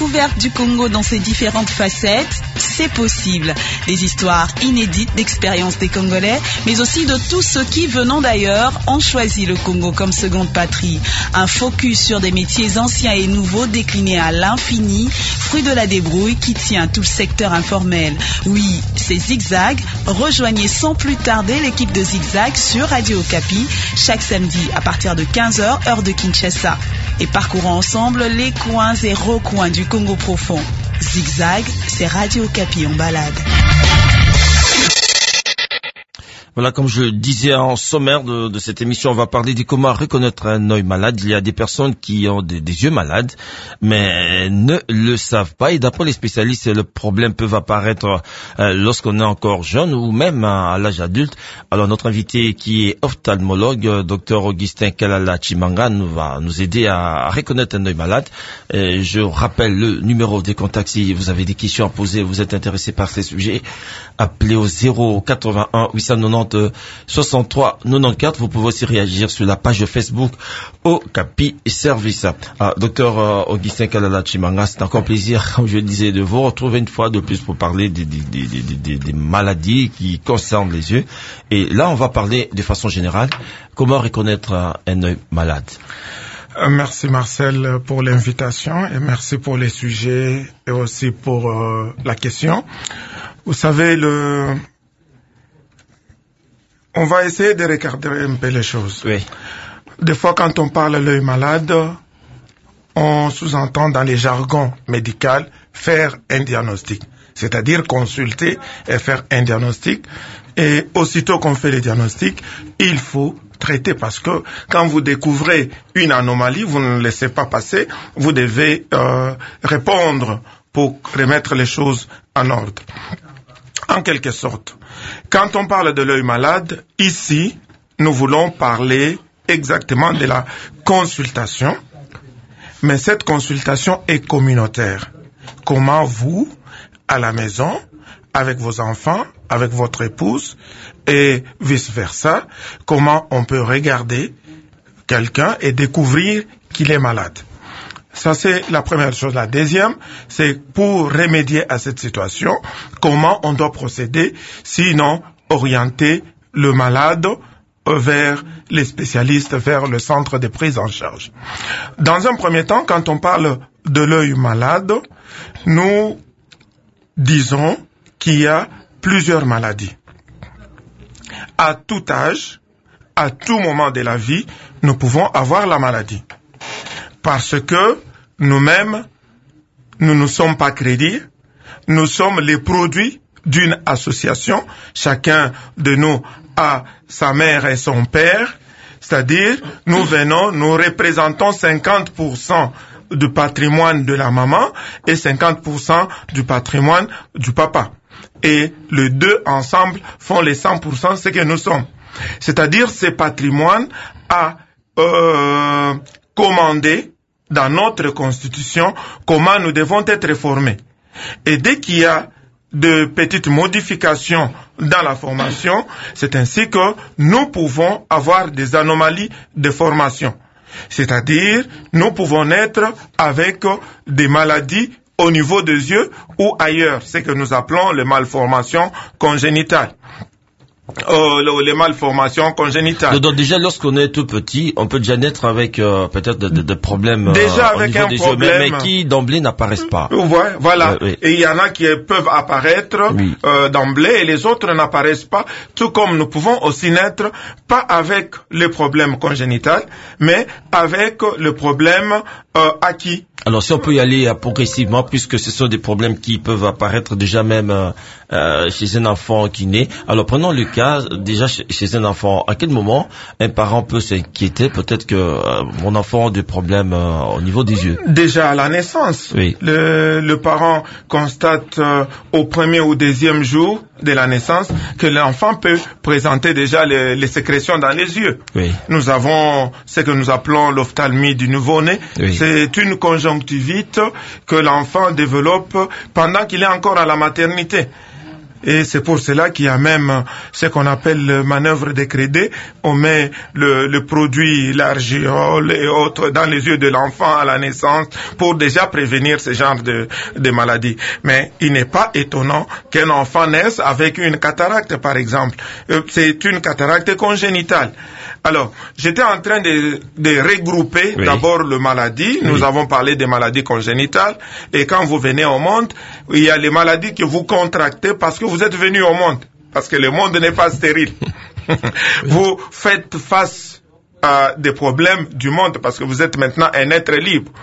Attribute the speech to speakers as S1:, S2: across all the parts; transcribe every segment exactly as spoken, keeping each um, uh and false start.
S1: découverte du Congo dans ses différentes facettes, c'est possible. Des histoires inédites d'expériences des Congolais, mais aussi de tous ceux qui, venant d'ailleurs, ont choisi le Congo comme seconde patrie. Un focus sur des métiers anciens et nouveaux déclinés à l'infini, fruit de la débrouille qui tient tout le secteur informel. Oui, c'est Zigzag. Rejoignez sans plus tarder l'équipe de Zigzag sur Radio Okapi, chaque samedi à partir de quinze heures, heure de Kinshasa. Et parcourons ensemble les coins et recoins du Congo profond. Zigzag, c'est Radio Okapi en balade.
S2: Voilà, comme je le disais en sommaire de, de cette émission, on va parler de comment reconnaître un œil malade. Il y a des personnes qui ont des, des yeux malades, mais ne le savent pas. Et d'après les spécialistes, le problème peut apparaître euh, lorsqu'on est encore jeune ou même à, à l'âge adulte. Alors notre invité qui est ophtalmologue, docteur Augustin Kalala Chimanga, nous va nous aider à, à reconnaître un œil malade. Et je rappelle le numéro des contacts si vous avez des questions à poser, vous êtes intéressé par ces sujets. Appelez au zéro quatre-vingt-un huit cent quatre-vingt-dix soixante-trois quatre-vingt-quatorze. Vous pouvez aussi réagir sur la page Facebook Okapi Service. Ah, docteur euh, Augustin Kalala Chimanga, c'est encore un plaisir, comme je le disais, de vous retrouver une fois de plus pour parler des, des, des, des, des, des maladies qui concernent les yeux. Et là, on va parler de façon générale comment reconnaître un, un œil malade.
S3: Euh, merci Marcel pour l'invitation et merci pour les sujets et aussi pour euh, la question. Vous savez, le on va essayer de regarder un peu les choses.
S2: Oui.
S3: Des fois, quand on parle de l'œil malade, on sous-entend dans les jargons médicaux faire un diagnostic. C'est-à-dire consulter et faire un diagnostic. Et aussitôt qu'on fait le diagnostic, il faut traiter parce que quand vous découvrez une anomalie, vous ne laissez pas passer, vous devez euh, répondre pour remettre les choses en ordre. En quelque sorte, quand on parle de l'œil malade, ici, nous voulons parler exactement de la consultation, mais cette consultation est communautaire. Comment vous, à la maison, avec vos enfants, avec votre épouse, et vice-versa, comment on peut regarder quelqu'un et découvrir qu'il est malade. Ça, c'est la première chose. La deuxième, c'est pour remédier à cette situation, comment on doit procéder, sinon orienter le malade vers les spécialistes, vers le centre de prise en charge. Dans un premier temps, quand on parle de l'œil malade, nous disons qu'il y a plusieurs maladies. À tout âge, à tout moment de la vie, nous pouvons avoir la maladie. Parce que nous-mêmes, nous ne sommes pas crédits, nous sommes les produits d'une association. Chacun de nous a sa mère et son père, c'est-à-dire nous venons, nous représentons cinquante pour cent du patrimoine de la maman et cinquante pour cent du patrimoine du papa. Et les deux ensemble font les cent pour cent ce que nous sommes. C'est-à-dire ce patrimoine a euh, commandé dans notre constitution comment nous devons être formés. Et dès qu'il y a de petites modifications dans la formation, c'est ainsi que nous pouvons avoir des anomalies de formation. C'est-à-dire, nous pouvons naître avec des maladies au niveau des yeux ou ailleurs, ce que nous appelons les malformations congénitales. Euh, les malformations congénitales.
S2: Donc déjà, lorsqu'on est tout petit, on peut déjà naître avec euh, peut-être des de, de problèmes
S3: déjà
S2: euh,
S3: avec
S2: au niveau
S3: un
S2: des
S3: problème,
S2: yeux, mais, mais qui d'emblée n'apparaissent pas.
S3: Ouais, voilà. Euh, oui. Et il y en a qui peuvent apparaître
S2: oui.
S3: euh, d'emblée et les autres n'apparaissent pas. Tout comme nous pouvons aussi naître pas avec le problème congénital, mais avec le problème euh, acquis.
S2: Alors si on peut y aller euh, progressivement, puisque ce sont des problèmes qui peuvent apparaître déjà même euh, euh, chez un enfant qui naît. Alors prenons le cas déjà chez, chez un enfant. À quel moment un parent peut s'inquiéter peut-être que euh, mon enfant a des problèmes euh, au niveau des yeux?
S3: Déjà à la naissance,
S2: oui.
S3: le, le parent constate euh, au premier ou deuxième jour de la naissance que l'enfant peut présenter déjà les, les sécrétions dans les yeux.
S2: Oui.
S3: Nous avons ce que nous appelons l'ophtalmie du nouveau-né.
S2: Oui.
S3: C'est une conjonctivite que l'enfant développe pendant qu'il est encore à la maternité. Et c'est pour cela qu'il y a même ce qu'on appelle le manœuvre de crédit. On met le, le produit, l'argiole et autres dans les yeux de l'enfant à la naissance pour déjà prévenir ce genre de, de maladies. Mais il n'est pas étonnant qu'un enfant naisse avec une cataracte, par exemple. C'est une cataracte congénitale. Alors, j'étais en train de, de regrouper oui. d'abord le maladie. Nous oui. avons parlé des maladies congénitales. Et quand vous venez au monde, il y a les maladies que vous contractez parce que vous êtes venu au monde. Parce que le monde n'est pas stérile. oui. Vous faites face à des problèmes du monde parce que vous êtes maintenant un être libre.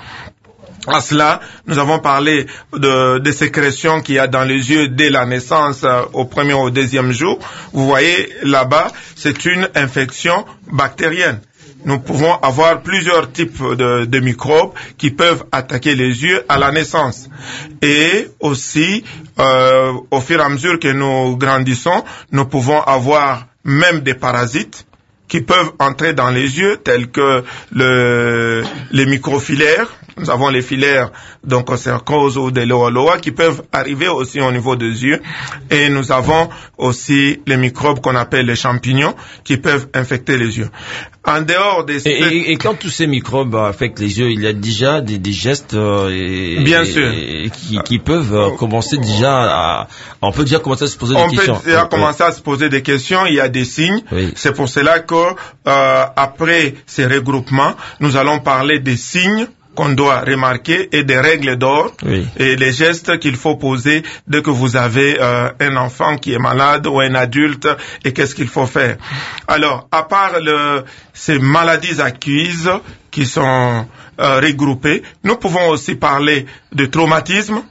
S3: À cela, nous avons parlé de, des sécrétions qu'il y a dans les yeux dès la naissance euh, au premier ou au deuxième jour. Vous voyez là-bas, c'est une infection bactérienne. Nous pouvons avoir plusieurs types de, de microbes qui peuvent attaquer les yeux à la naissance. Et aussi, euh, au fur et à mesure que nous grandissons, nous pouvons avoir même des parasites qui peuvent entrer dans les yeux, tels que le, les microfilaires. Nous avons les filaires d'onchocercose ou de loa-loa qui peuvent arriver aussi au niveau des yeux. Et nous avons aussi les microbes qu'on appelle les champignons qui peuvent infecter les yeux. En dehors des...
S2: Et, et, et quand tous ces microbes affectent les yeux, il y a déjà des, des gestes euh, et,
S3: Bien
S2: et,
S3: sûr.
S2: Et, qui, qui peuvent euh, commencer déjà à... On peut déjà commencer à se poser
S3: on
S2: des questions.
S3: On peut déjà
S2: oui,
S3: commencer
S2: oui.
S3: à se poser des questions. Il y a des signes.
S2: Oui.
S3: C'est pour cela que euh, après ces regroupements, nous allons parler des signes qu'on doit remarquer et des règles d'or
S2: oui.
S3: et les gestes qu'il faut poser dès que vous avez euh, un enfant qui est malade ou un adulte et qu'est-ce qu'il faut faire. Alors, à part le, ces maladies acquises qui sont euh, regroupées, nous pouvons aussi parler de traumatisme,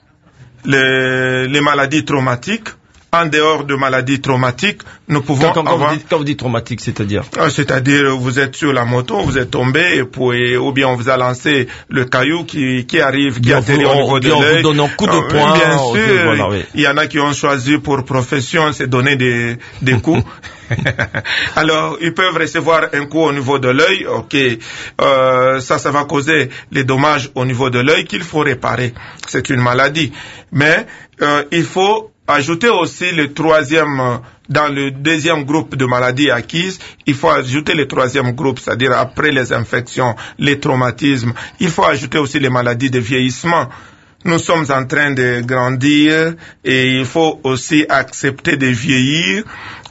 S3: les, les maladies traumatiques. En dehors de maladies traumatiques, nous pouvons
S2: quand, quand,
S3: avoir...
S2: Vous dites, quand vous dites traumatique, c'est-à-dire
S3: C'est-à-dire, vous êtes sur la moto, vous êtes tombé, et puis, ou bien on vous a lancé le caillou qui, qui arrive, qui atterrit au niveau de l'œil.
S2: En vous donnant coup de poing.
S3: Bien sûr,
S2: okay, voilà, oui.
S3: Il y en a qui ont choisi pour profession, c'est donner des, des coups. Alors, ils peuvent recevoir un coup au niveau de l'œil, ok, euh, ça, ça va causer les dommages au niveau de l'œil qu'il faut réparer. C'est une maladie. Mais, euh, il faut ajouter aussi le troisième, dans le deuxième groupe de maladies acquises, il faut ajouter le troisième groupe, c'est-à-dire après les infections, les traumatismes, il faut ajouter aussi les maladies de vieillissement. Nous sommes en train de grandir et il faut aussi accepter de vieillir.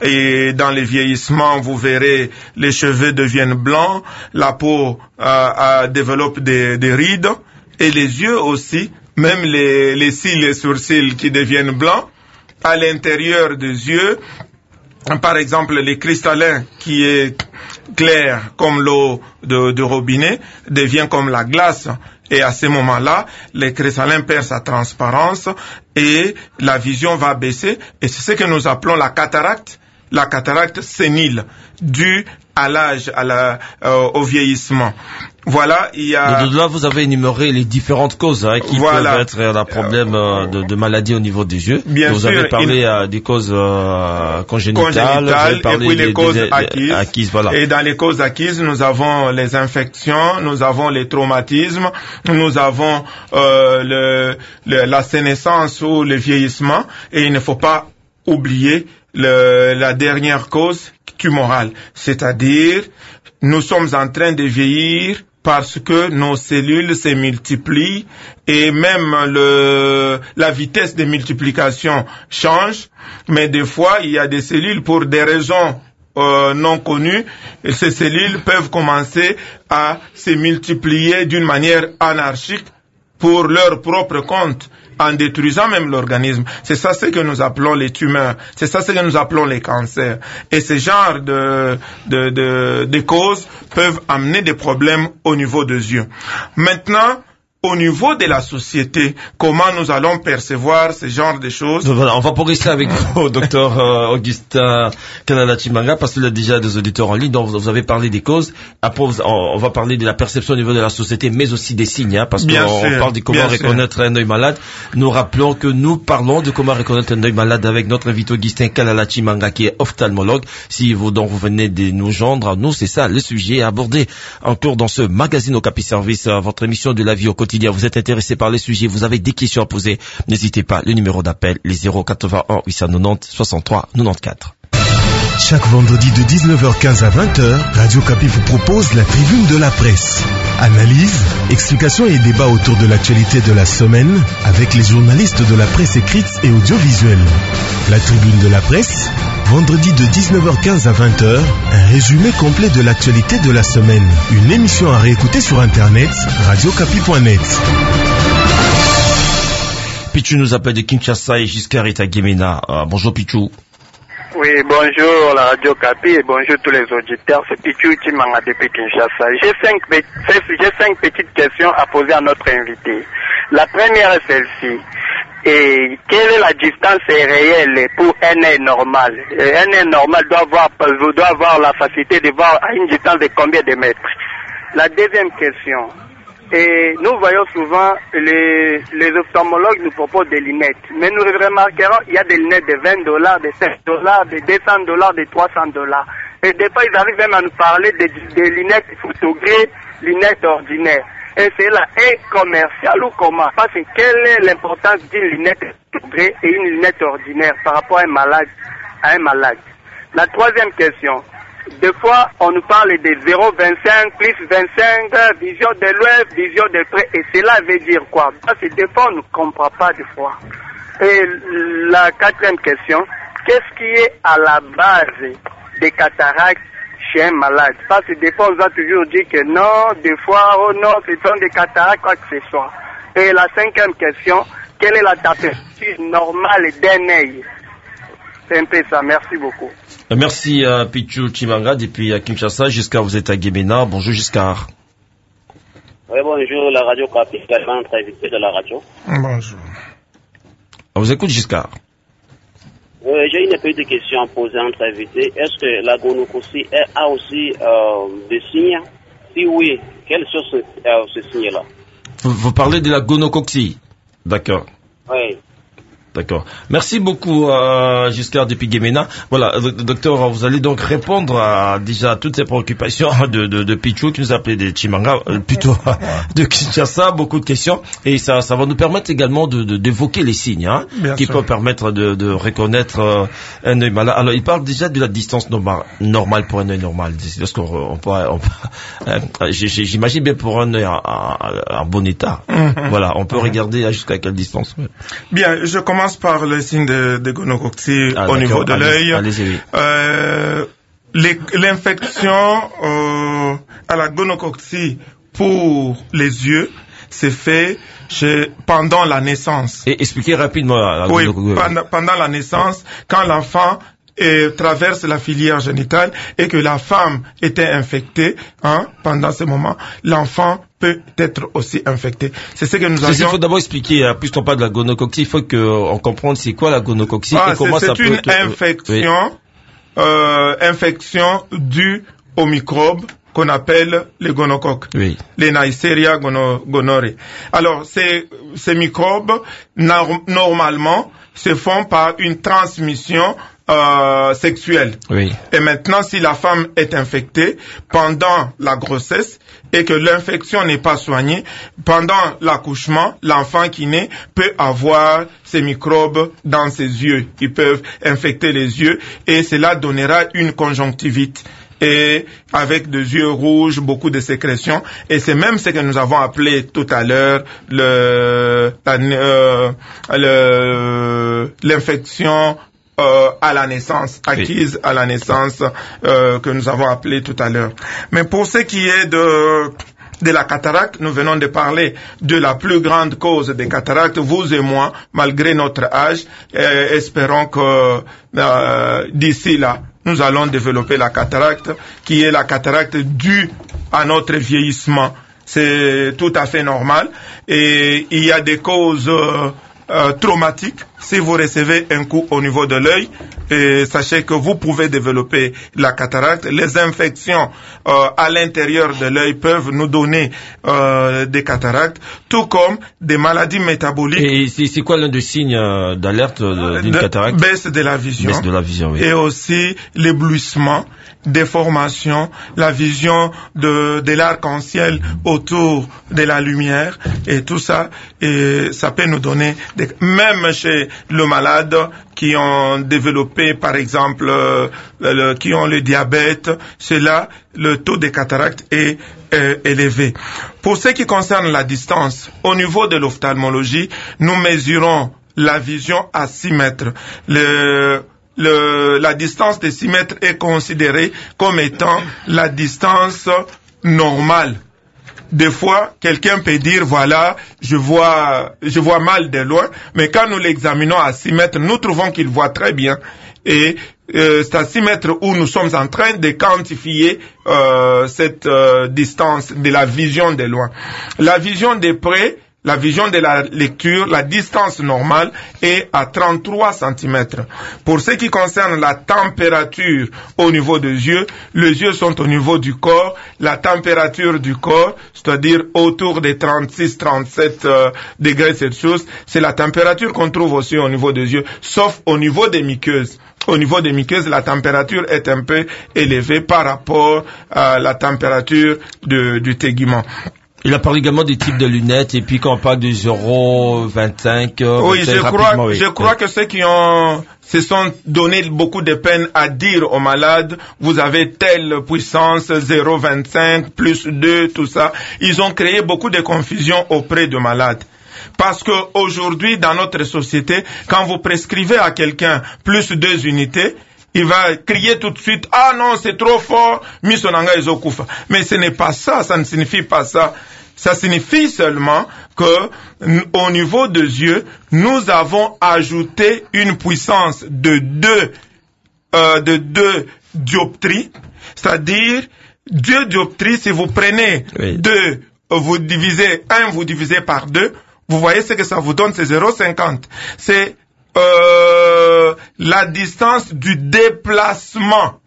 S3: Et dans le vieillissement, vous verrez, les cheveux deviennent blancs, la peau euh, euh, développe des, des rides et les yeux aussi, même les, les cils et sourcils qui deviennent blancs. À l'intérieur des yeux, par exemple, les cristallins qui est clair comme l'eau de, de robinet devient comme la glace. Et à ce moment-là, les cristallins perdent sa transparence et la vision va baisser. Et c'est ce que nous appelons la cataracte, la cataracte sénile, due à l'âge, à la, euh, au vieillissement. Voilà, il y a...
S2: De là, vous avez énuméré les différentes causes hein, qui
S3: voilà.
S2: peuvent être un problème euh, de, de maladie au niveau des yeux.
S3: Bien
S2: vous
S3: sûr,
S2: avez parlé
S3: il...
S2: euh, des causes euh, congénitales,
S3: congénitales
S2: vous avez parlé
S3: et puis les
S2: des,
S3: causes
S2: des, des,
S3: acquises.
S2: acquises voilà.
S3: Et dans les causes acquises, nous avons les infections, nous avons les traumatismes, nous avons euh, le, le, la sénescence ou le vieillissement. Et il ne faut pas oublier le, la dernière cause tumorale, c'est-à-dire nous sommes en train de vieillir parce que nos cellules se multiplient et même le, la vitesse de multiplication change, mais des fois il y a des cellules pour des raisons euh, non connues, et ces cellules peuvent commencer à se multiplier d'une manière anarchique pour leur propre compte, en détruisant même l'organisme. C'est ça ce que nous appelons les tumeurs. C'est ça ce que nous appelons les cancers. Et ce genre de, de, de, de causes peuvent amener des problèmes au niveau des yeux. Maintenant, au niveau de la société, comment nous allons percevoir ce genre de choses?
S2: Donc voilà, on va progresser avec vous, docteur euh, Augustin Kanala-Chimanga, parce qu'il y a déjà des auditeurs en ligne, donc vous avez parlé des causes. Après, on va parler de la perception au niveau de la société, mais aussi des signes, hein, parce qu'on on parle de comment reconnaître sûr. un œil malade. Nous rappelons que nous parlons de comment reconnaître un œil malade avec notre invité Augustin Kanala-Chimanga, qui est ophtalmologue. Si vous, donc, vous venez de nous joindre, nous, c'est ça le sujet abordé encore dans ce magazine Okapi Service, votre émission de la vie au quotidien. quotidien. Vous êtes intéressé par les sujets, vous avez des questions à poser, n'hésitez pas. Le numéro d'appel, les zéro quatre-vingt-un huit cent quatre-vingt-dix soixante-trois quatre-vingt-quatorze.
S4: Chaque vendredi de dix-neuf heures quinze à vingt heures, Radio Kapi vous propose la tribune de la presse. Analyse, explications et débats autour de l'actualité de la semaine avec les journalistes de la presse écrite et audiovisuelle. La tribune de la presse, vendredi de dix-neuf heures quinze à vingt heures, un résumé complet de l'actualité de la semaine. Une émission à réécouter sur internet, radio kapi point net.
S2: Pichou nous appelle de Kinshasa et Giscard est à Guémena. Euh, bonjour Pichou.
S5: Oui, bonjour la Radio Kapi et bonjour tous les auditeurs. C'est Pichou Chimanga depuis Kinshasa. J'ai cinq, j'ai cinq petites questions à poser à notre invité. La première est celle-ci. Et quelle est la distance réelle pour un œil normal? Un œil normal doit avoir, doit avoir la facilité de voir à une distance de combien de mètres? La deuxième question. Et nous voyons souvent les, les ophtalmologues nous proposent des lunettes. Mais nous remarquerons il y a des lunettes de vingt dollars, de sept dollars, de deux cents dollars, de trois cents dollars. Et des fois, ils arrivent même à nous parler des, des lunettes photogrées, lunettes ordinaires. Et c'est là, est commercial ou comment? Parce que quelle est l'importance d'une lunette photogrée et une lunette ordinaire par rapport à un malade, à un malade? La troisième question. Des fois, on nous parle de zéro virgule vingt-cinq, plus vingt-cinq, vision de loin, vision de près. Et cela veut dire quoi? Parce que des fois, on ne comprend pas des fois. Et la quatrième question, qu'est-ce qui est à la base des cataractes chez un malade? Parce que des fois, on nous a toujours dit que non, des fois, oh non, ce sont des cataractes, quoi que ce soit. Et la cinquième question, quelle est la température normale d'un œil? C'est un peu ça, merci beaucoup.
S2: Merci à Pichou Chimanga depuis à Kinshasa. Giscard, vous êtes à Guémena. Bonjour Giscard.
S6: Oui, bonjour, la radio Kapi, également notre invité de la radio.
S3: Bonjour.
S2: On vous écoute Giscard.
S6: Oui, j'ai une petite question à poser à notre invité. Est-ce que la gonococcie a aussi euh, des signes? Si oui, quels sont ce, euh, ces signes-là?
S2: Vous, vous parlez de la gonococcie? D'accord.
S6: Oui.
S2: D'accord. Merci beaucoup, euh, Giscard depuis Guémena. Voilà, docteur, vous allez donc répondre à déjà toutes ces préoccupations de, de, de Pichou qui nous appelait des Chimanga, euh, plutôt de Kinshasa, beaucoup de questions. Et ça, ça va nous permettre également de, de, d'évoquer les signes, hein, qui peuvent permettre de, de reconnaître euh, un œil malade. Alors, il parle déjà de la distance normale, normale pour un œil normal. Parce qu'on on pourrait, on, euh, j'imagine bien pour un œil en, en, en bon état. Mm-hmm. Voilà, on peut mm-hmm. regarder jusqu'à quelle distance.
S3: Bien, je commence par le signe de, de gonococcie ah, au niveau de l'œil.
S2: Oui.
S3: Euh, les, l'infection euh, à la gonococcie pour les yeux, c'est fait chez, pendant la naissance.
S2: Et expliquez rapidement. La
S3: oui, pendant, pendant la naissance, quand l'enfant et traverse la filière génitale et que la femme était infectée, hein, pendant ce moment, l'enfant peut être aussi infecté. C'est ce que nous avions...
S2: Il faut d'abord expliquer, hein, puisqu'on parle de la gonococcie, il faut qu'on comprenne c'est quoi la gonococcie
S3: ah,
S2: et comment ça peut...
S3: C'est une infection, oui. euh, infection due aux microbes qu'on appelle les gonocoques,
S2: oui.
S3: les Neisseria gono, gonorrhoeae. Alors, ces, ces microbes, no- normalement, se font par une transmission Euh, sexuelle.
S2: Oui.
S3: Et maintenant, si la femme est infectée pendant la grossesse et que l'infection n'est pas soignée, pendant l'accouchement, l'enfant qui naît peut avoir ces microbes dans ses yeux. Ils peuvent infecter les yeux et cela donnera une conjonctivite. Et avec des yeux rouges, beaucoup de sécrétions. Et c'est même ce que nous avons appelé tout à l'heure le, la, euh, le l'infection Euh, à la naissance, acquise oui. à la naissance, euh, que nous avons appelé tout à l'heure. Mais pour ce qui est de de la cataracte, nous venons de parler de la plus grande cause des cataractes, vous et moi, malgré notre âge, euh, espérons que euh, d'ici là, nous allons développer la cataracte, qui est la cataracte due à notre vieillissement. C'est tout à fait normal. Et il y a des causes euh, euh, traumatiques si vous recevez un coup au niveau de l'œil, et sachez que vous pouvez développer la cataracte. Les infections euh, à l'intérieur de l'œil peuvent nous donner euh, des cataractes, tout comme des maladies métaboliques.
S2: Et c'est, c'est quoi l'un des signes euh, d'alerte euh, d'une
S3: de,
S2: cataracte?
S3: Baisse de la vision.
S2: Baisse de la vision, oui.
S3: Et aussi l'éblouissement, déformation, la vision de, de l'arc-en-ciel autour de la lumière, et tout ça, et ça peut nous donner des... Même chez le malade qui ont développé, par exemple, euh, le, qui ont le diabète, c'est là, le taux de cataracte est euh, élevé. Pour ce qui concerne la distance, au niveau de l'ophtalmologie, nous mesurons la vision à six mètres. Le, le, la distance de six mètres est considérée comme étant la distance normale. Des fois, quelqu'un peut dire, voilà, je vois, je vois mal de loin, mais quand nous l'examinons à six mètres, nous trouvons qu'il voit très bien. Et euh, c'est à six mètres où nous sommes en train de quantifier euh, cette euh, distance de la vision de loin. La vision de près, la vision de la lecture, la distance normale est à trente-trois centimètres. Pour ce qui concerne la température au niveau des yeux, les yeux sont au niveau du corps. La température du corps, c'est-à-dire autour des trente-six à trente-sept euh, degrés Celsius, c'est la température qu'on trouve aussi au niveau des yeux, sauf au niveau des muqueuses. Au niveau des muqueuses, la température est un peu élevée par rapport à la température de, du tégument.
S2: Il a parlé également des types de lunettes, et puis quand on parle du zéro virgule vingt-cinq,
S3: oui, je crois,
S2: oui.
S3: je crois que ceux qui ont se sont donné beaucoup de peine à dire aux malades, vous avez telle puissance, zéro virgule vingt-cinq, plus deux, tout ça. Ils ont créé beaucoup de confusion auprès des malades. Parce que aujourd'hui, dans notre société, quand vous prescrivez à quelqu'un plus deux unités, il va crier tout de suite, ah non, c'est trop fort, misonanga ezokufa. Mais ce n'est pas ça, ça ne signifie pas ça. Ça signifie seulement que, au niveau des yeux, nous avons ajouté une puissance de deux, euh, de deux dioptries. C'est-à-dire, deux dioptries, si vous prenez oui. deux, vous divisez, un, vous divisez par deux, vous voyez ce que ça vous donne, c'est zéro virgule cinquante. C'est Euh, la distance du déplacement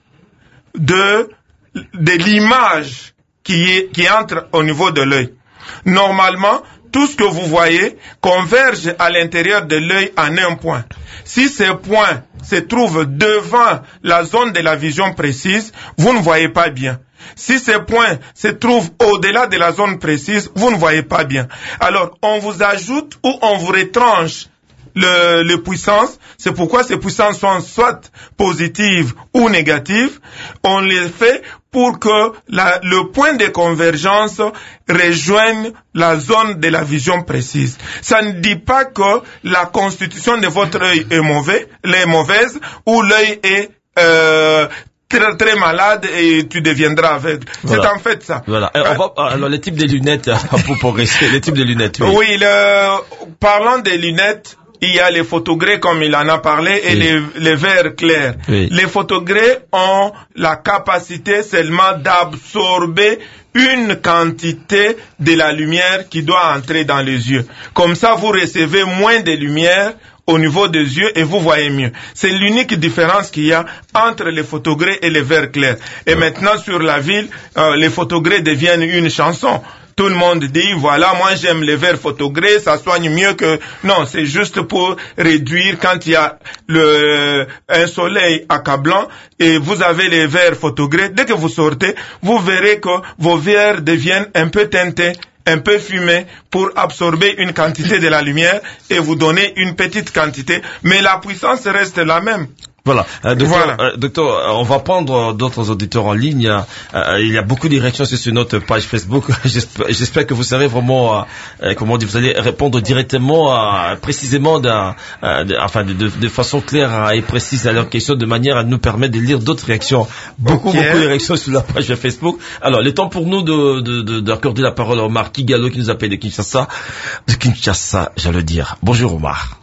S3: de, de l'image qui, est, qui entre au niveau de l'œil. Normalement, tout ce que vous voyez converge à l'intérieur de l'œil en un point. Si ce point se trouve devant la zone de la vision précise, vous ne voyez pas bien. Si ce point se trouve au-delà de la zone précise, vous ne voyez pas bien. Alors, on vous ajoute ou on vous retranche Le, les puissances, c'est pourquoi ces puissances sont soit positives ou négatives, on les fait pour que la, le point de convergence rejoigne la zone de la vision précise. Ça ne dit pas que la constitution de votre œil est mauvaise, est mauvaise ou l'œil est euh, très, très malade et tu deviendras aveugle. Voilà. C'est en fait ça.
S2: Voilà. Alors, on va, alors les types de lunettes, pour progresser, les types de lunettes. Oui,
S3: oui le, parlant des lunettes, il y a les photogrés, comme il en a parlé, et oui. les, les verres clairs. Oui. Les photogrés ont la capacité seulement d'absorber une quantité de la lumière qui doit entrer dans les yeux. Comme ça, vous recevez moins de lumière au niveau des yeux et vous voyez mieux. C'est l'unique différence qu'il y a entre les photogrés et les verres clairs. Et oui. maintenant, sur la ville, euh, les photogrés deviennent une chanson. Tout le monde dit, voilà, moi j'aime les verres photogrés, ça soigne mieux que... Non, c'est juste pour réduire quand il y a le, un soleil accablant et vous avez les verres photogrés. Dès que vous sortez, vous verrez que vos verres deviennent un peu teintés, un peu fumés pour absorber une quantité de la lumière et vous donner une petite quantité. Mais la puissance reste la même.
S2: Voilà, euh, docteur,
S3: voilà.
S2: Euh, docteur, on va prendre d'autres auditeurs en ligne. Euh, il y a beaucoup de réactions sur notre page Facebook. J'espère, j'espère que vous savez vraiment, euh, comment dire, vous allez répondre directement, euh, précisément, d'un, euh, de, enfin, de, de, de façon claire et précise à leurs questions, de manière à nous permettre de lire d'autres réactions. Beaucoup, okay. beaucoup de réactions sur la page Facebook. Alors, le temps pour nous de, de, de, d'accorder la parole à Omar Kigalo qui nous appelle de Kinshasa, de Kinshasa, j'allais dire. Bonjour Omar.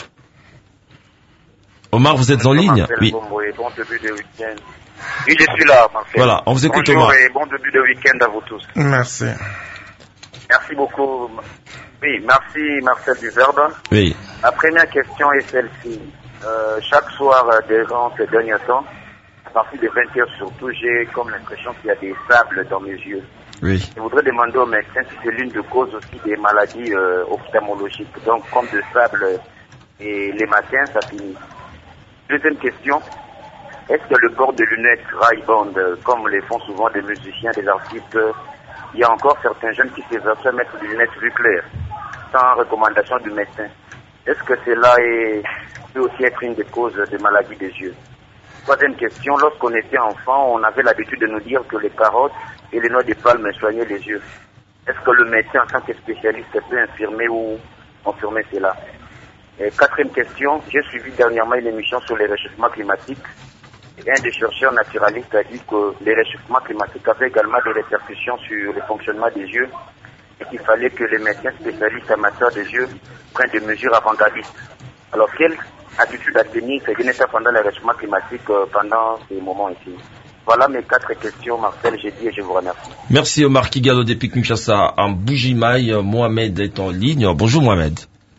S2: Omar, vous êtes Bonjour, en ligne?
S7: Marcel,
S2: oui.
S7: Bon, et bon début de week-end. Oui, je suis là, Marcel.
S2: Voilà, on vous écoute,
S7: Bonjour
S2: Omar.
S7: et bon début de week-end à vous tous.
S3: Merci.
S7: Merci beaucoup. Oui, merci Marcel Duzerbe.
S2: Oui.
S7: La première question est celle-ci. Euh, chaque soir, durant ces derniers temps, à partir de vingt heures surtout, j'ai comme l'impression qu'il y a des sables dans mes yeux.
S2: Oui.
S7: Je voudrais demander au médecin si c'est l'une des causes aussi des maladies euh, ophtalmologiques. Donc, comme de sable et les matins, ça finit. Deuxième question. Est-ce que le port de lunettes Ray-Ban, comme les font souvent des musiciens, des artistes, il y a encore certains jeunes qui s'exercent à mettre des lunettes vue claire, sans recommandation du médecin. Est-ce que cela est, peut aussi être une des causes des maladies des yeux? Troisième question, lorsqu'on était enfant, on avait l'habitude de nous dire que les carottes et les noix de palme soignaient les yeux. Est-ce que le médecin, en tant que spécialiste, peut infirmer ou confirmer cela? Et quatrième question, j'ai suivi dernièrement une émission sur les réchauffements climatiques. Et un des chercheurs naturalistes a dit que les réchauffements climatiques avaient également des répercussions sur le fonctionnement des yeux et qu'il fallait que les médecins spécialistes amateurs des yeux prennent des mesures avant-gardistes. Alors, quelle attitude à tenir ces derniers temps pendant les réchauffements climatiques, euh, pendant ces moments ici? Voilà mes quatre questions, Marcel, j'ai dit et je vous remercie.
S2: Merci Omar Kigalo depuis Kinshasa. En Bougimaï, Mohamed est en ligne. Bonjour Mohamed.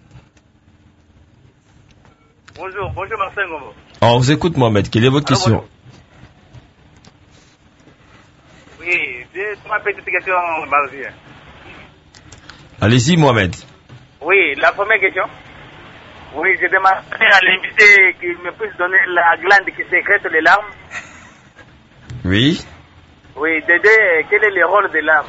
S8: Bonjour, bonjour Marcel Ngombo.
S2: On vous écoute Mohamed, quelle est votre
S8: Alors,
S2: question?
S8: Oui, j'ai trois petites questions, Marcel.
S2: Allez-y Mohamed.
S8: Oui, la première question. Oui, je demandais à l'invité qu'il me puisse donner la glande qui sécrète les larmes.
S2: Oui.
S8: Oui, Dédé, quel est le rôle des larmes?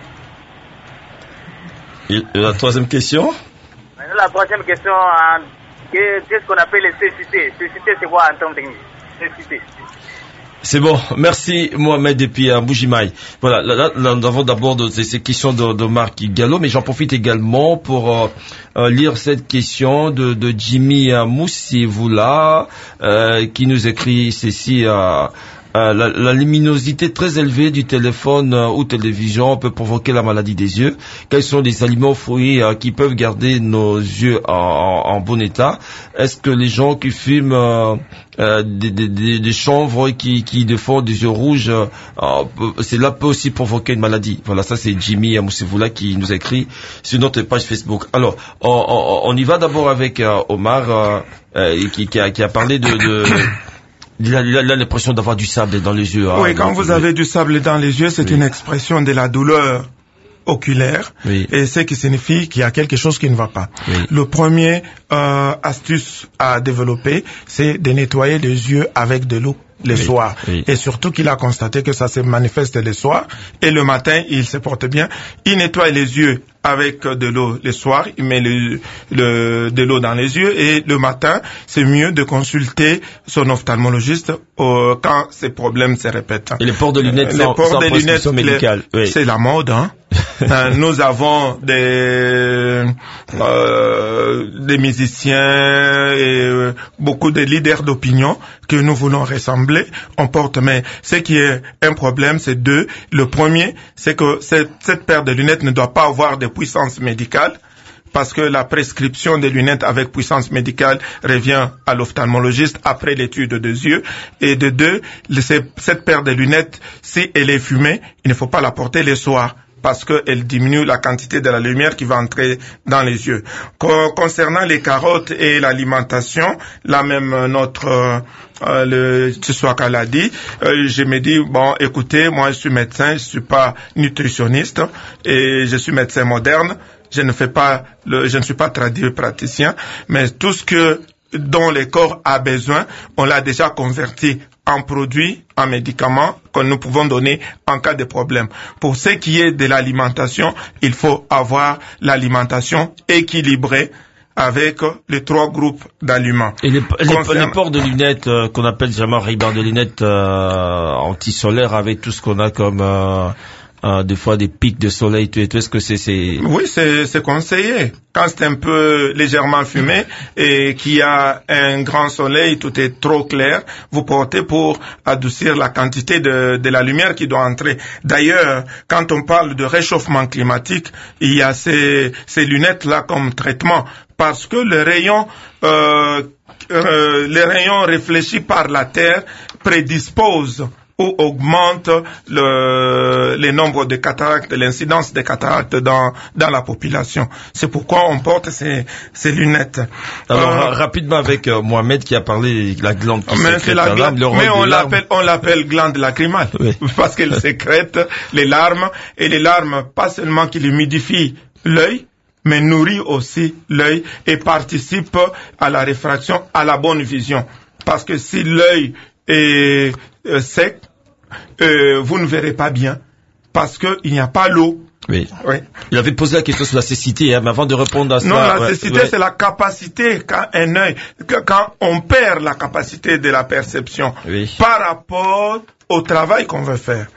S2: Et la troisième question?
S8: Maintenant, la troisième question, hein, qu'est-ce qu'on appelle les cécité? Cécité, c'est quoi en termes techniques? Cécité.
S2: C'est bon, merci Mohamed et puis à Bougimaï. Voilà, là, là, là, nous avons d'abord de, de, ces questions de, de Marc Gallo, mais j'en profite également pour euh, euh, lire cette question de, de Jimmy Moussivoula, euh, qui nous écrit ceci à... Euh, la, la luminosité très élevée du téléphone euh, ou télévision peut provoquer la maladie des yeux. Quels sont les aliments fruits euh, qui peuvent garder nos yeux en, en, en bon état? Est-ce que les gens qui fument euh, euh, des, des, des chanvres qui, qui font des yeux rouges, euh, cela peut aussi provoquer une maladie? Voilà, ça c'est Jimmy Moussivoula qui nous écrit sur notre page Facebook. Alors, on, on, on y va d'abord avec euh, Omar euh, euh, qui, qui, a, qui a parlé de... de Il a, il a l'impression d'avoir du sable dans les yeux. Hein,
S3: oui, quand
S2: donc,
S3: vous avez du sable dans les yeux, c'est oui. une expression de la douleur oculaire,
S2: oui.
S3: et ce qui signifie qu'il y a quelque chose qui ne va pas.
S2: Oui.
S3: Le premier euh, astuce à développer, c'est de nettoyer les yeux avec de l'eau le oui, soir.
S2: Oui.
S3: Et surtout qu'il a constaté que ça se manifeste le soir. Et le matin, il se porte bien. Il nettoie les yeux avec de l'eau le soir. Il met le, le, de l'eau dans les yeux. Et le matin, c'est mieux de consulter son ophtalmologiste euh, quand ces problèmes se répètent.
S2: Et les ports de lunettes
S3: euh,
S2: sans,
S3: les ports
S2: sans
S3: de
S2: prescription
S3: lunettes,
S2: médicale.
S3: Les,
S2: oui.
S3: C'est la mode, hein. euh, nous avons des, euh, des musiciens et euh, beaucoup de leaders d'opinion que nous voulons ressembler. On porte, mais ce qui est un problème, c'est deux. Le premier, c'est que cette, cette paire de lunettes ne doit pas avoir de puissance médicale, parce que la prescription des lunettes avec puissance médicale revient à l'ophtalmologiste après l'étude des yeux. Et de deux, cette paire de lunettes, si elle est fumée, il ne faut pas la porter le soir, parce qu'elle diminue la quantité de la lumière qui va entrer dans les yeux. Con- concernant les carottes et l'alimentation, là même notre euh, le Tsouaka l'a dit, euh, je me dis, bon, écoutez, moi je suis médecin, je suis pas nutritionniste, et je suis médecin moderne, je ne fais pas, le, je ne suis pas traduit praticien, mais tout ce que dont le corps a besoin, on l'a déjà converti en produits, en médicaments que nous pouvons donner en cas de problème. Pour ce qui est de l'alimentation, il faut avoir l'alimentation équilibrée avec les trois groupes d'aliments.
S2: Et les, les,
S3: Concernant...
S2: les ports de lunettes euh, qu'on appelle généralement Ray-Ban de lunettes euh, anti-solaires avec tout ce qu'on a comme... Euh Euh, des fois des pics de soleil, tout et tout, est-ce que c'est, c'est...
S3: Oui, c'est, c'est conseillé. Quand c'est un peu légèrement fumé et qu'il y a un grand soleil, tout est trop clair, vous portez pour adoucir la quantité de, de la lumière qui doit entrer. D'ailleurs, quand on parle de réchauffement climatique, il y a ces, ces lunettes-là comme traitement, parce que le rayon, euh, euh, les rayons réfléchis par la Terre prédisposent ou augmente le, les nombres de cataractes, l'incidence des cataractes dans, dans la population. C'est pourquoi on porte ces, ces lunettes.
S2: Alors,
S3: euh,
S2: rapidement avec euh, Mohamed qui a parlé de la glande qui
S3: mais
S2: sécrète
S3: la
S2: la
S3: glande,
S2: larme,
S3: mais on l'appelle, on l'appelle glande lacrymale. Oui. Parce qu'elle sécrète les larmes, et les larmes, pas seulement qu'il humidifie l'œil, mais nourrit aussi l'œil et participe à la réfraction, à la bonne vision. Parce que si l'œil est euh, sec, euh, vous ne verrez pas bien, parce qu'il n'y a pas l'eau.
S2: Oui.
S3: oui.
S2: Il avait posé la question sur la cécité, hein, mais avant de répondre à ça...
S3: Non, la
S2: ouais,
S3: cécité, ouais. c'est la capacité quand un œil, quand on perd la capacité de la perception oui. par rapport au travail qu'on veut faire.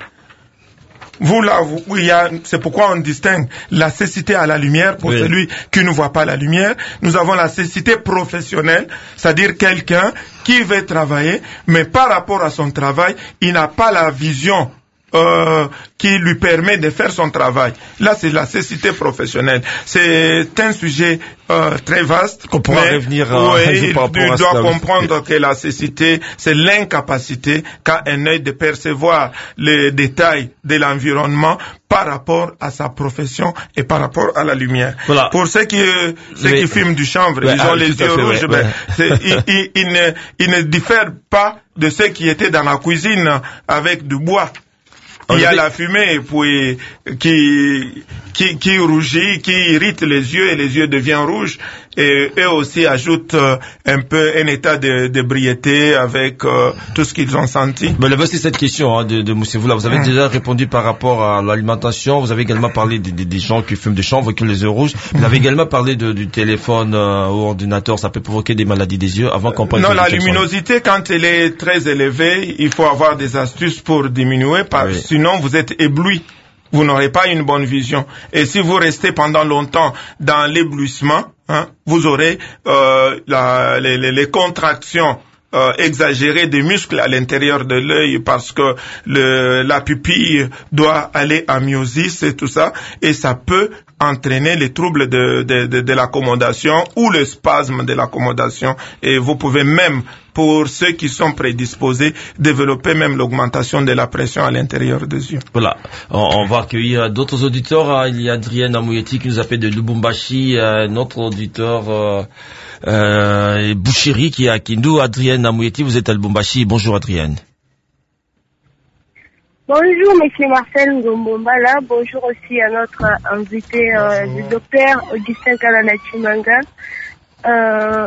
S3: Vous là, vous, il y a, c'est pourquoi on distingue la cécité à la lumière pour oui. celui qui ne voit pas la lumière. Nous avons la cécité professionnelle, c'est-à-dire quelqu'un qui veut travailler, mais par rapport à son travail, il n'a pas la vision Euh, qui lui permet de faire son travail. Là, c'est la cécité professionnelle. C'est un sujet euh, très vaste.
S2: Qu'on pourra
S3: mais,
S2: revenir
S3: oui,
S2: à
S3: il, il doit comprendre oui. que la cécité, c'est l'incapacité qu'a un œil de percevoir les détails de l'environnement par rapport à sa profession et par rapport à la lumière. Voilà. Pour ceux qui, ceux oui. qui fument du chanvre, ouais, ils ont ah, les yeux rouges, ouais, ben, ouais. ils, ils, ils, ne, ils ne diffèrent pas de ceux qui étaient dans la cuisine avec du bois. Il y a la fumée puis, qui, qui, qui rougit, qui irrite les yeux et les yeux deviennent rouges. Et eux aussi ajoutent euh, un peu un état de d'ébriété avec euh, tout ce qu'ils ont senti.
S2: Mais là, c'est cette question hein, de, de Moussevou. Là, vous avez mmh. déjà répondu par rapport à l'alimentation. Vous avez également parlé des, des, des gens qui fument des chanvre, qui ont les yeux rouges. Mmh. Vous avez également parlé de, du téléphone euh, ou ordinateur. Ça peut provoquer des maladies des yeux avant qu'on prenne.
S3: Non, la luminosité, quand elle est très élevée, il faut avoir des astuces pour diminuer, parce oui. sinon vous êtes ébloui. Vous n'aurez pas une bonne vision. Et si vous restez pendant longtemps dans l'éblouissement, hein, vous aurez euh, la, les, les, les contractions euh, exagérées des muscles à l'intérieur de l'œil, parce que le, la pupille doit aller en myosis et tout ça, et ça peut entraîner les troubles de, de, de, de l'accommodation ou le spasme de l'accommodation. Et vous pouvez même, pour ceux qui sont prédisposés, développer même l'augmentation de la pression à l'intérieur des yeux.
S2: Voilà, on, on va accueillir d'autres auditeurs. Il y a Adrienne Amouyeti qui nous appelle de Lubumbashi, notre auditeur euh, euh, Bouchiri qui est à Kindu. Adrienne Amouyeti, vous êtes à Lubumbashi. Bonjour Adrienne.
S9: Bonjour, monsieur Marcel Ngombombala. Bonjour aussi à notre invité, euh, le docteur Augustin Kalana-Chimanga. Euh,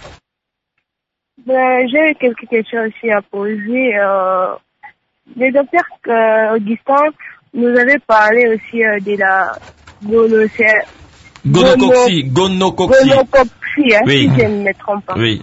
S9: ben, j'ai quelques questions aussi à poser. Euh, le docteur euh, Augustin nous avait parlé aussi euh, de la gonocoxie.
S2: Gonocoxie. Gonocoxie.
S9: Gonocoxie, hein, oui. Si je ne me trompe pas.
S2: Oui.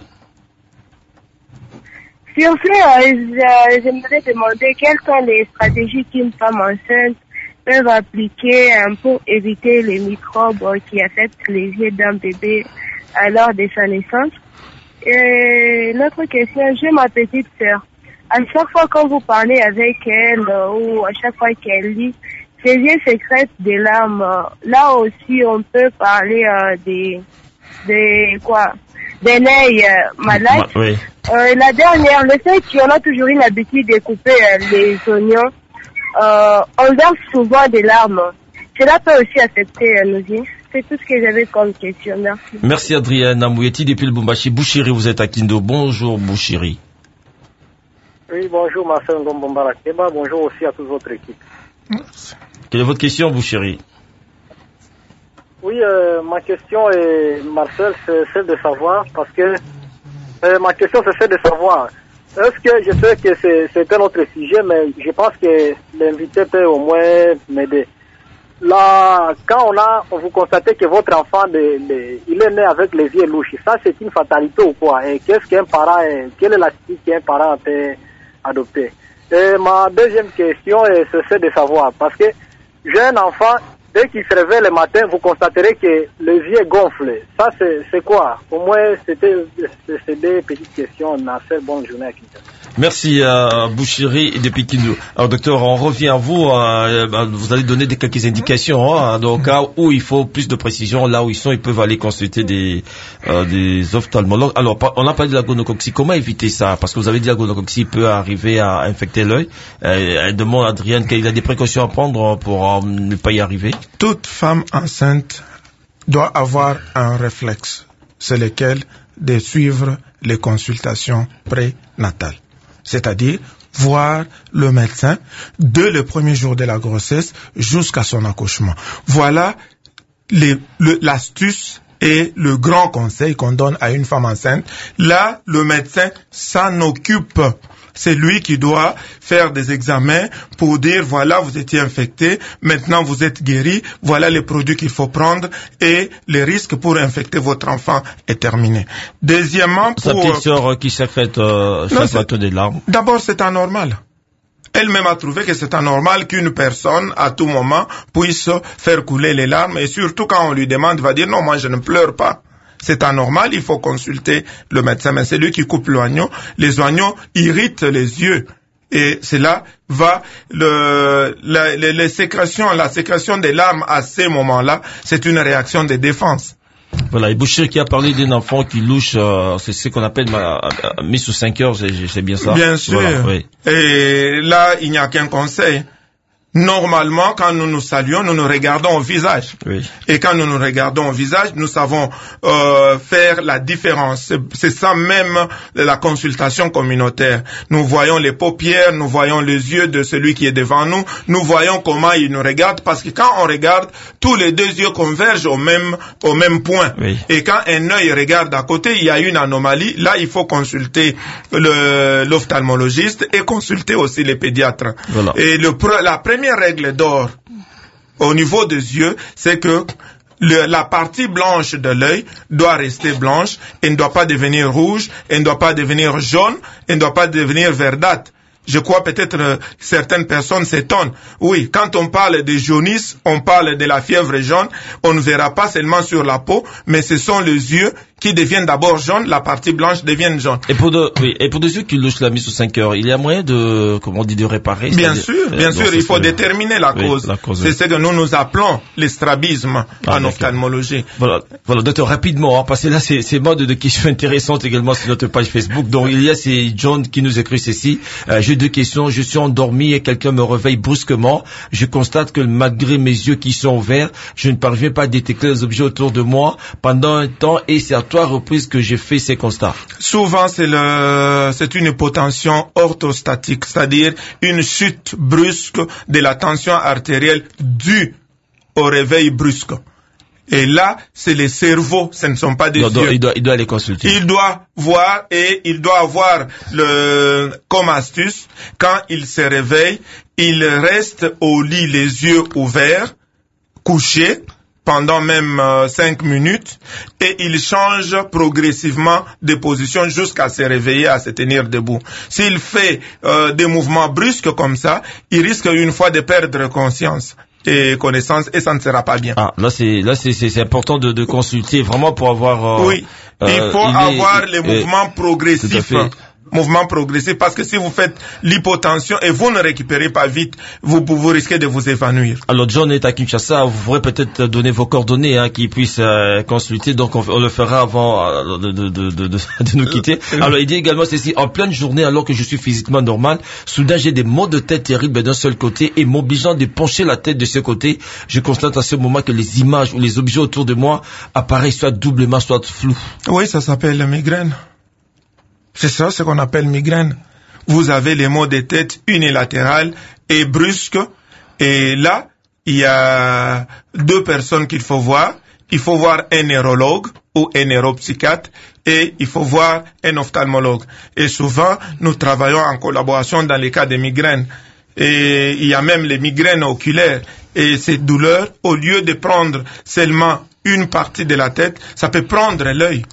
S9: Sur ce, euh, j'aimerais demander quelles sont les stratégies qu'une femme enceinte peut appliquer hein, pour éviter les microbes qui affectent les yeux d'un bébé à l'heure de sa naissance. Et l'autre question, j'ai ma petite sœur. À chaque fois que vous parlez avec elle euh, ou à chaque fois qu'elle lit, ses yeux sécrètent des larmes. Là aussi, on peut parler euh, des, des quoi, des œils euh, malades.
S2: Oui.
S9: Euh, la dernière, le fait qu'on a toujours eu l'habitude de couper euh, les oignons, euh, on verse souvent des larmes. Cela peut aussi affecter euh, nos yeux. C'est tout ce que j'avais comme question. Merci.
S2: Merci Adrienne Amouyeti depuis le Bumbashi. Bouchiri, vous êtes à Kindo. Bonjour Bouchiri.
S10: Oui, bonjour Marcel Ngombombala Keba. Bonjour aussi à toute votre équipe.
S3: Merci.
S2: Quelle est votre question Bouchiri?
S10: Oui, euh, ma question est, Marcel, c'est celle de savoir, parce que Euh, ma question, c'est celle de savoir, est-ce que, je sais que c'est, c'est un autre sujet, mais je pense que l'invité peut au moins m'aider. Là, quand on a, vous constatez que votre enfant, de, de, il est né avec les yeux louches, ça c'est une fatalité ou quoi? Et qu'est-ce qu'un parent, quelle est l'attitude qu'un parent peut adopter? Et ma deuxième question est celle de savoir, parce que j'ai un enfant, dès qu'il se réveille le matin, vous constaterez que les yeux gonflent. Ça, c'est, c'est quoi? Au moins, c'était, c'est des petites questions. Marcel, bonne journée à Kinshasa.
S2: Merci à Bouchiri depuis Kindu. Alors docteur, on revient à vous. Euh, vous allez donner des, quelques indications hein, dans le cas où il faut plus de précision. Là où ils sont, ils peuvent aller consulter des, euh, des ophtalmologues. Alors, on a parlé de la gonococcie. Comment éviter ça? Parce que vous avez dit que la gonococcie peut arriver à infecter l'œil. Euh, elle demande à Adrienne qu'il a des précautions à prendre pour euh, ne pas y arriver.
S3: Toute femme enceinte doit avoir un réflexe, c'est lequel de suivre les consultations prénatales. C'est-à-dire voir le médecin dès le premier jour de la grossesse jusqu'à son accouchement. Voilà les, le, l'astuce et le grand conseil qu'on donne à une femme enceinte. Là, le médecin s'en occupe. C'est lui qui doit faire des examens pour dire, voilà, vous étiez infecté, maintenant vous êtes guéri, voilà les produits qu'il faut prendre et les risques pour infecter votre enfant est terminé. Deuxièmement, pour...
S2: Sa petite sœur qui sécrète euh, chaque des larmes.
S3: D'abord, c'est anormal. Elle-même a trouvé que c'est anormal qu'une personne, à tout moment, puisse faire couler les larmes et surtout quand on lui demande, va dire, non, moi je ne pleure pas. C'est anormal, il faut consulter le médecin. Mais c'est lui qui coupe l'oignon. Les oignons irritent les yeux. Et cela va, le, la, les, les sécrétions, la sécrétion des larmes à ces moments-là, c'est une réaction de défense.
S2: Voilà, et Boucher qui a parlé d'un enfant qui louche, euh, c'est ce qu'on appelle ma, euh, mis sous cinq heures, c'est, c'est bien ça?
S3: Bien sûr. Voilà, oui. Et là, il n'y a qu'un conseil. Normalement, quand nous nous saluons, nous nous regardons au visage.
S2: Oui.
S3: Et quand nous nous regardons au visage, nous savons euh, faire la différence. C'est, c'est ça même la consultation communautaire. Nous voyons les paupières, nous voyons les yeux de celui qui est devant nous, nous voyons comment il nous regarde, parce que quand on regarde, tous les deux yeux convergent au même au même point.
S2: Oui.
S3: Et quand un œil regarde à côté, il y a une anomalie. Là, il faut consulter le, l'ophtalmologiste et consulter aussi les pédiatres.
S2: Voilà.
S3: Et le, la première règle d'or au niveau des yeux, c'est que le, la partie blanche de l'œil doit rester blanche et ne doit pas devenir rouge, et ne doit pas devenir jaune, et ne doit pas devenir verdâtre. Je crois peut-être euh, certaines personnes s'étonnent. Oui, quand on parle de jaunisse, on parle de la fièvre jaune, on ne verra pas seulement sur la peau, mais ce sont les yeux qui deviennent d'abord jaunes, la partie blanche devient jaune.
S2: Et pour de, oui, et pour des yeux qui louchent la mise sous cinq heures, il y a moyen de, comment on dit, de réparer?
S3: Bien sûr, bien sûr, il faut déterminer la
S2: oui,
S3: cause.
S2: La cause
S3: c'est
S2: oui.
S3: ce que nous nous appelons l'estrabisme
S2: ah,
S3: en ophtalmologie.
S2: Voilà, voilà, docteur, rapidement, hein, parce que là, c'est, c'est mode de questions intéressantes également sur notre page Facebook. Donc, il y a ces John qui nous écrit ceci. Euh, j'ai deux questions. Je suis endormi et quelqu'un me réveille brusquement. Je constate que malgré mes yeux qui sont ouverts, je ne parviens pas à détecter les objets autour de moi pendant un temps et c'est à trois reprises que j'ai fait ces constats.
S3: Souvent, c'est le, c'est une hypotension orthostatique, c'est-à-dire une chute brusque de la tension artérielle due au réveil brusque. Et là, c'est les cerveaux, ce ne sont pas des
S2: non,
S3: yeux.
S2: Il doit, il doit les consulter.
S3: Il doit voir et il doit avoir le, comme astuce, quand il se réveille, il reste au lit les yeux ouverts, couché, pendant même euh, cinq minutes, et il change progressivement de position jusqu'à se réveiller, à se tenir debout. S'il fait euh, des mouvements brusques comme ça, il risque une fois de perdre conscience et connaissance, et ça ne sera pas bien.
S2: Ah, là c'est là c'est c'est, c'est important de, de consulter vraiment pour avoir. Euh,
S3: oui,
S2: euh,
S3: il faut
S2: il
S3: avoir
S2: est,
S3: les mouvements
S2: euh,
S3: progressifs. Mouvement progressif, parce que si vous faites l'hypotension et vous ne récupérez pas vite, vous, vous risquez de vous évanouir.
S2: Alors John est à Kinshasa, vous pourrez peut-être donner vos coordonnées, hein, qu'il puisse euh, consulter, donc on, on le fera avant euh, de, de, de, de, de nous quitter. Alors il dit également ceci, en pleine journée, alors que je suis physiquement normal, soudain j'ai des maux de tête terribles d'un seul côté et m'obligeant de pencher la tête de ce côté, je constate à ce moment que les images ou les objets autour de moi apparaissent soit doublement, soit flous.
S3: Oui, ça s'appelle la migraine. C'est ça ce qu'on appelle migraine. Vous avez les maux de tête unilatérales et brusques. Et là, il y a deux personnes qu'il faut voir. Il faut voir un neurologue ou un neuropsychiatre et il faut voir un ophtalmologue. Et souvent, nous travaillons en collaboration dans les cas de migraines. Et il y a même les migraines oculaires. Et ces douleurs, au lieu de prendre seulement une partie de la tête, ça peut prendre l'œil.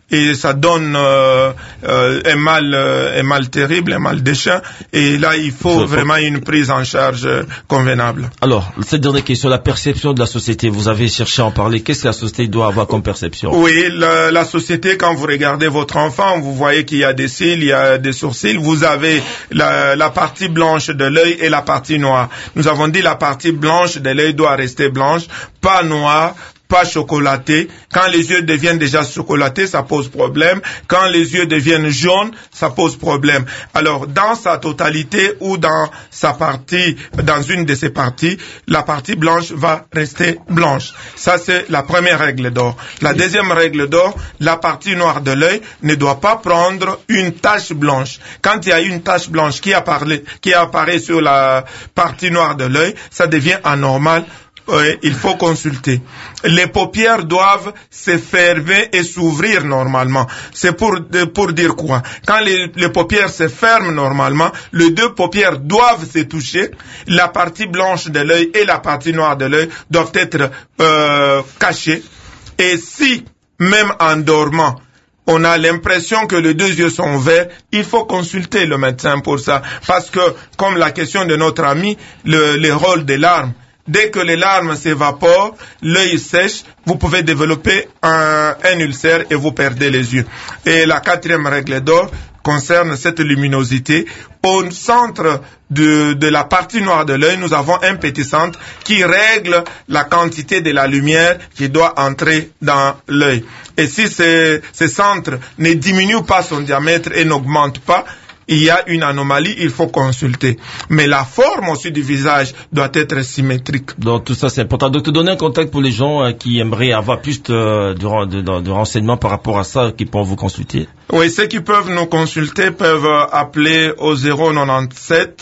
S3: et ça donne euh, euh, un mal, euh, un mal terrible, un mal des chiens. Et là, il faut vraiment une prise en charge euh, convenable.
S2: Alors, cette dernière question, la perception de la société. Vous avez cherché à en parler. Qu'est-ce que la société doit avoir comme perception?
S3: Oui, la, la société, quand vous regardez votre enfant, vous voyez qu'il y a des cils, il y a des sourcils. Vous avez la, la partie blanche de l'œil et la partie noire. Nous avons dit la partie blanche de l'œil doit rester blanche, pas noire, pas chocolaté. Quand les yeux deviennent déjà chocolatés, ça pose problème. Quand les yeux deviennent jaunes, ça pose problème. Alors, dans sa totalité ou dans sa partie, dans une de ses parties, la partie blanche va rester blanche. Ça, c'est la première règle d'or. La deuxième règle d'or, la partie noire de l'œil ne doit pas prendre une tache blanche. Quand il y a une tache blanche qui apparaît, qui apparaît sur la partie noire de l'œil, ça devient anormal. Oui, il faut consulter. Les paupières doivent se fermer et s'ouvrir normalement. C'est pour, pour dire quoi? Quand les, les paupières se ferment normalement, les deux paupières doivent se toucher. La partie blanche de l'œil et la partie noire de l'œil doivent être euh, cachées. Et si, même en dormant, on a l'impression que les deux yeux sont verts, il faut consulter le médecin pour ça. Parce que, comme la question de notre ami, le, le rôle des larmes, dès que les larmes s'évaporent, l'œil sèche, vous pouvez développer un, un ulcère et vous perdez les yeux. Et la quatrième règle d'or concerne cette luminosité. Au centre de, de la partie noire de l'œil, nous avons un petit centre qui règle la quantité de la lumière qui doit entrer dans l'œil. Et si ce, ce centre ne diminue pas son diamètre et n'augmente pas, il y a une anomalie, il faut consulter. Mais la forme aussi du visage doit être symétrique.
S2: Donc tout ça c'est important. Donc te donner un contact pour les gens euh, qui aimeraient avoir plus de, de, de, de renseignements par rapport à ça, qui pourront vous consulter.
S3: Oui, ceux qui peuvent nous consulter peuvent appeler au zéro quatre-vingt-dix-sept,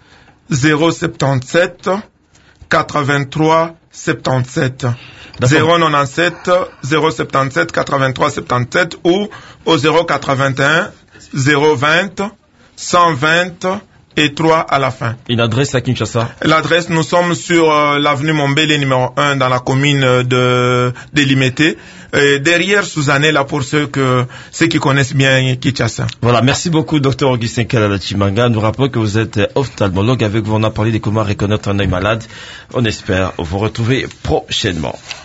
S3: zéro soixante-dix-sept, quatre-vingt-trois soixante-dix-sept. zéro quatre-vingt-dix-sept, zéro soixante-dix-sept, quatre-vingt-trois soixante-dix-sept ou au zéro quatre-vingt-un, zéro vingt, cent vingt et trois à la fin.
S2: Une adresse à Kinshasa?
S3: L'adresse, nous sommes sur euh, l'avenue Mombele numéro un dans la commune de, de Limete. Et derrière Suzanne, là pour ceux que ceux qui connaissent bien Kinshasa.
S2: Voilà, merci beaucoup docteur Augustin Kalala Chimanga. Nous rappelons que vous êtes ophtalmologue. Avec vous, on a parlé de comment reconnaître un œil malade. On espère vous retrouver prochainement.